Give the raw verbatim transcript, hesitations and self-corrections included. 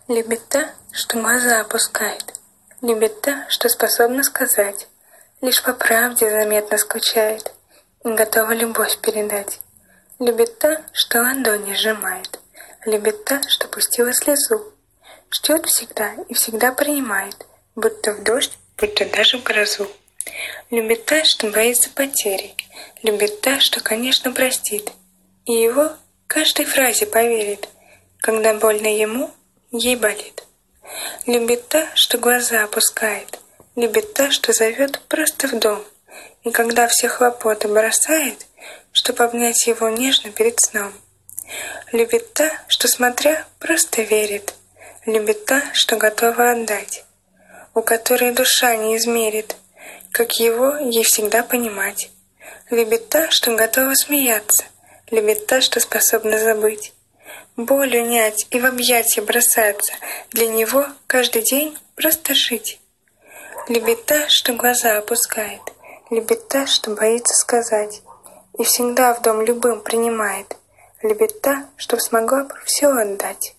Любит та, что глаза опускает, любит та, что способна сказать, лишь по правде заметно скучает и готова любовь передать. Любит та, что ладони сжимает, любит та, что пустила слезу, ждет всегда и всегда принимает, будто в дождь, будто даже в грозу. Любит та, что боится потери, любит та, что, конечно, простит, и его каждой фразе поверит, когда больно ему, ей болит. Любит та, что глаза опускает, любит та, что зовет просто в дом, и когда все хлопоты бросает, чтоб обнять его нежно перед сном. Любит та, что, смотря, просто верит, любит та, что готова отдать, у которой душа не измерит, как его ей всегда понимать. Любит та, что готова смеяться, любит та, что способна забыть, боль унять и в объятия бросаться, для него каждый день просто жить. Любит та, что глаза опускает, любит та, что боится сказать, и всегда в дом любым принимает, любит та, что смогла бы все отдать.